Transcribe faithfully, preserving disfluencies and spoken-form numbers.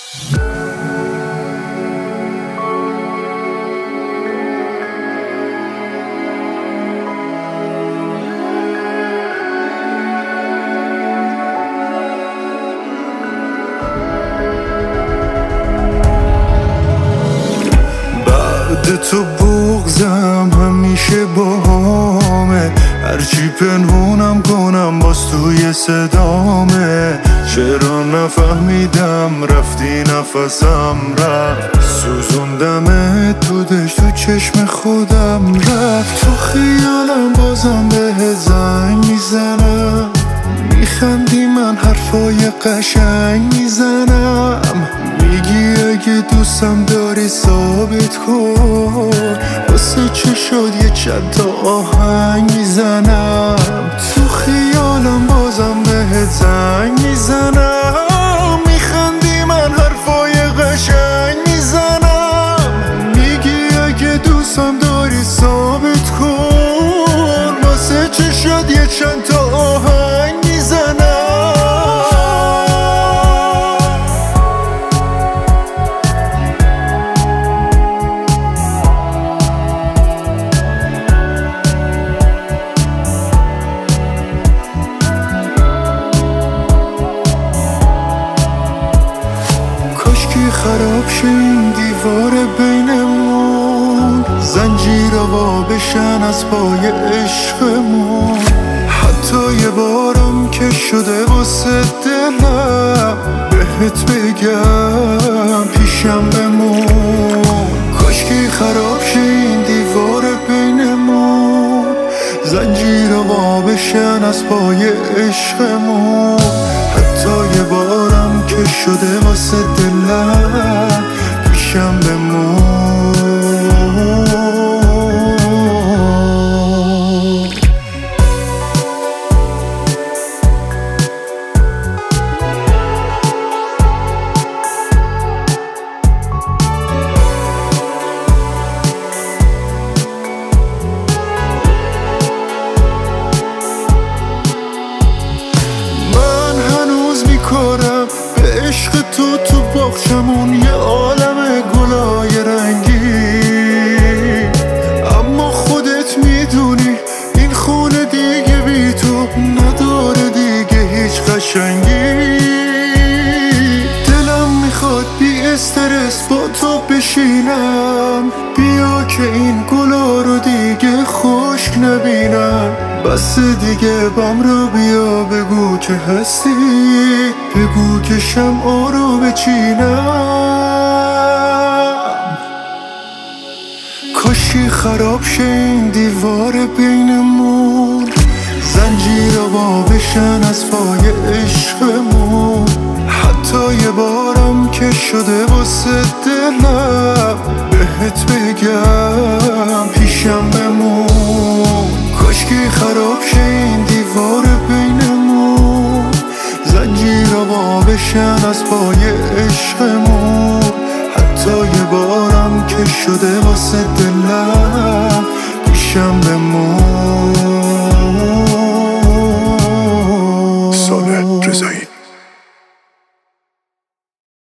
تو بغضم همیشه باهامه، هرچی پنهونم کنم باز توی صدامه. چرا نفهمیدم رفتی نفسم رفت، سوزوندم تو دشت تو چشم خودم رفت. تو خیالم بازم به زنگ میزنم، میخندی من حرفای قشنگ میزنم. میگی اگه دوستم داری ثابت کن، واسه چه شد یه چند تا آهنگ میزنم. تو خیالم بازم بهت زنگ میزنم، میخندی من حرفای قشنگ میزنم. میگی اگه دوستم داری ثابت کن، واسه چه شد یه چند تا آهنگ میزنم. خراب شه این دیوار بینمون، زنجیرها بشن از پای عشقمون. حتی یه بارم که شده واسه دلم بهت بگم پیشم بمون. کاشکی خراب شه این دیوار بینمون، زنجیرها بشن از پای عشقمون. حتی یه بارم که شده واسه دلم پیشم بمون. کارم به عشق تو تو باغچمون یه عالم گلای رنگی، اما خودت میدونی این خونه دیگه بی تو نداره دیگه هیچ قشنگی. دلم میخواد بی استرس با تو بشینم، بیا که این گلا رو دیگه خشک نبینم. بس دیگه بام رو بیا بگو که هستی، بگو که شمعا رو بچینم. کاشی خراب شه این دیوار بینمون، زنجیرها بشن از پای عشقمون. حتی یه بارم که شده واسه دلم بهت بگم پیشم بمون. کاشکی خراب شه این دیوار بینمون، زنجیرها بشن از پای عشقمون. حتی یه بارم که شده واسه دلم پیشم بمون.